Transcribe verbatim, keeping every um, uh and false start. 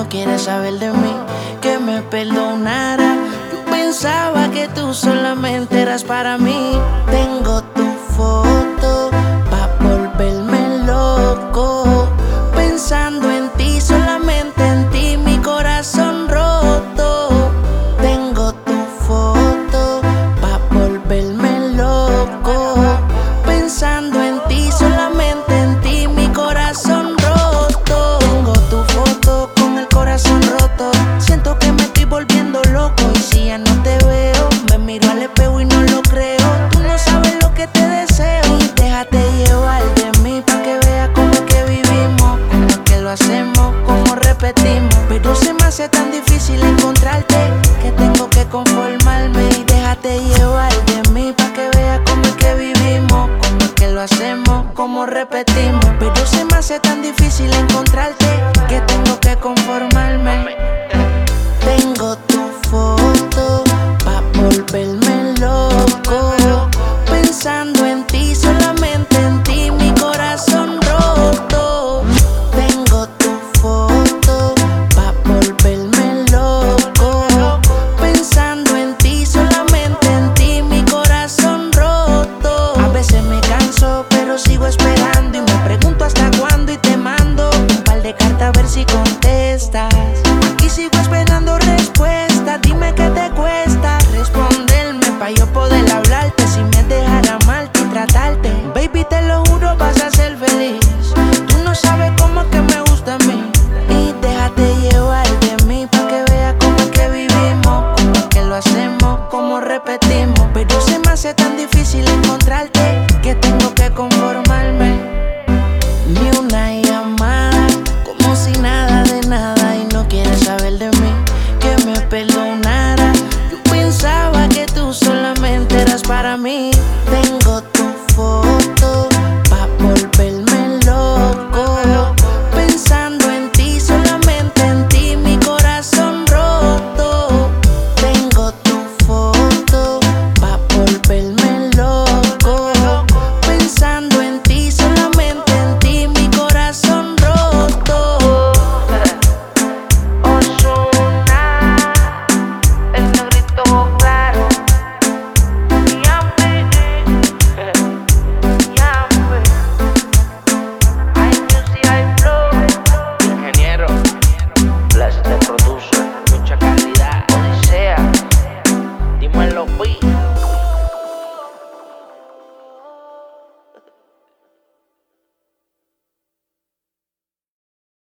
quieres saber de mí, que me perdonara. Yo pensaba que tú solamente eras para mí. Tengo tu foto pa' volverme loco, pensando en ti, solamente en ti, mi corazón roto. Tengo tu foto pa' volverme loco, pensando en ti, solamente en ti, mi corazón roto. Tengo tu foto con el corazón roto, siento que me estoy volviendo loco. Y si ya no te veo, me miro al espejo y no lo creo. Tú no sabes lo que te deseo, y déjate llevar de mí pa' que veas cómo es que vivimos, cómo es que lo hacemos, cómo repetimos. Pero se me hace tan difícil encontrarte que tengo que conformarme